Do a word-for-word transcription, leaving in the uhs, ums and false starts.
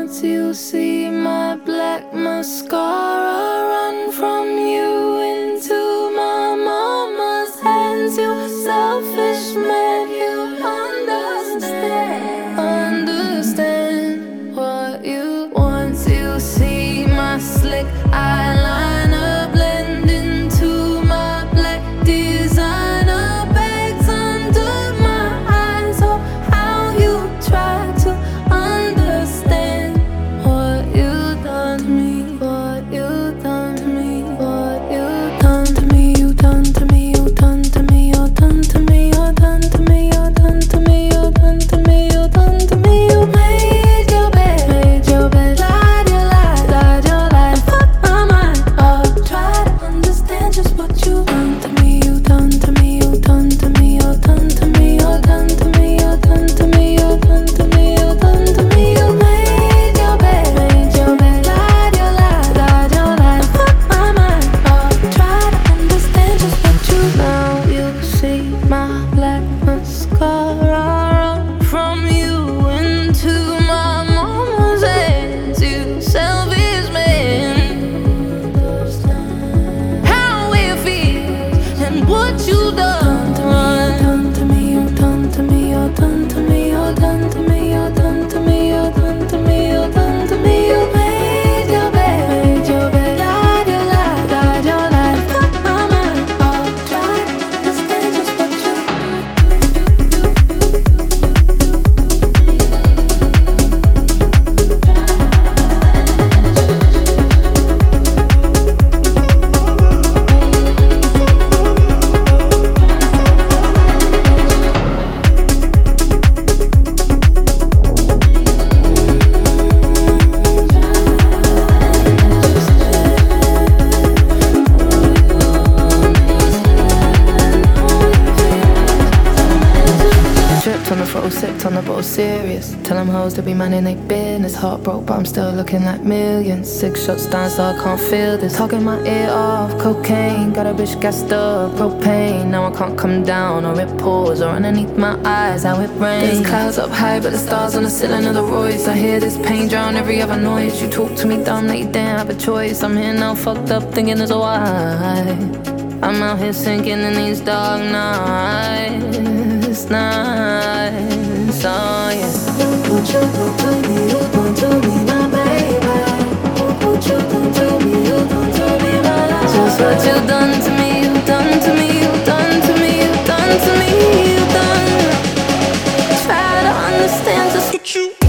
once you see my black mascara run from you into my mama's hands, you selfish man, you understand, understand what you. Once you see my slick eyeliner blend into my black designer bags under my eyes, oh how you try to understand what you done to me, what you done to me, what you done to me, you done to me, you done to me, you done to me, you done to me, you done to me, you done to me, you done to me. You made your bed, made your bed, lied your lie, lied your lie, and fucked my mind up. Try to understand just what you done to me, you done to me, you done to me, you done to me, you done to me, you done to me, you done to me, you done to me. You made your bed, made your bed, lied your lie, lied your lie, and fucked my mind up. Try to understand just what you. Now you see my black mascara from you into my mama's hands, you selfish man. How it feels and what you done to me, done to me, you done to me, you done to me, you done to me, you done to me, you done to me, you done to me. You made your bed, made your bed, lied your lie, lied your lie, fucked my mind up. Try to understand just what you. Tripped on the throttle, sipped on the bottle, serious. Tell them hoes to be minding they business. Heart broke, but I'm still looking like millions. Six shots down, so I can't feel this. Talking my ear off, cocaine. Got a bitch gassed up, propane. Now I can't come down, or it pours, or underneath my eyes, how it rains. There's clouds up high, but the stars on the ceiling of the Royce. I hear this pain drown every other noise. You talk to me dumb, that you didn't have a choice. I'm here now, fucked up, thinking there's a why. I'm out here sinking in these dark nights, nights, oh yeah. What you done to me, you done to me, my baby. What you done to me, you done to me, my love. Just what you done to me, you done to me, you done to me, you done to me, you done. Try to understand just what you.